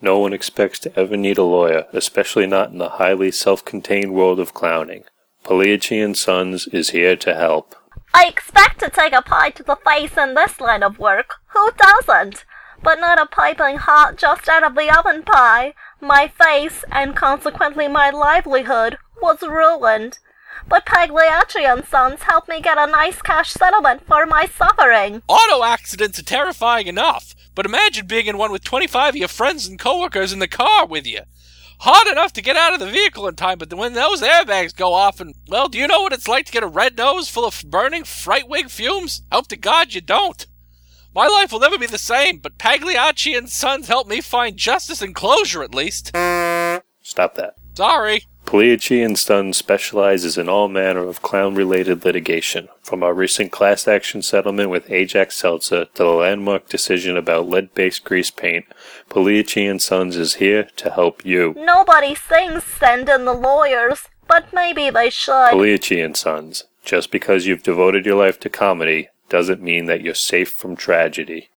No one expects to ever need a lawyer, especially not in the highly self-contained world of clowning. Pagliacci & Sons is here to help. I expect to take a pie to the face in this line of work. Who doesn't? But not a piping hot, just out of the oven pie. My face, and consequently my livelihood, was ruined. But Pagliacci & Sons helped me get a nice cash settlement for my suffering. Auto accidents are terrifying enough, but imagine being in one with 25 of your friends and coworkers in the car with you. Hard enough to get out of the vehicle in time, but when those airbags go off and, well, do you know what it's like to get a red nose full of burning Frightwig fumes? Hope to God you don't. My life will never be the same, but Pagliacci & Sons helped me find justice and closure at least. Stop that. Sorry. Pagliacci & Sons specializes in all manner of clown-related litigation, from our recent class action settlement with Ajax Seltzer to the landmark decision about lead-based grease paint. Pagliacci & Sons is here to help you. Nobody sings "Send in the lawyers," but maybe they should. Pagliacci & Sons. Just because you've devoted your life to comedy doesn't mean that you're safe from tragedy.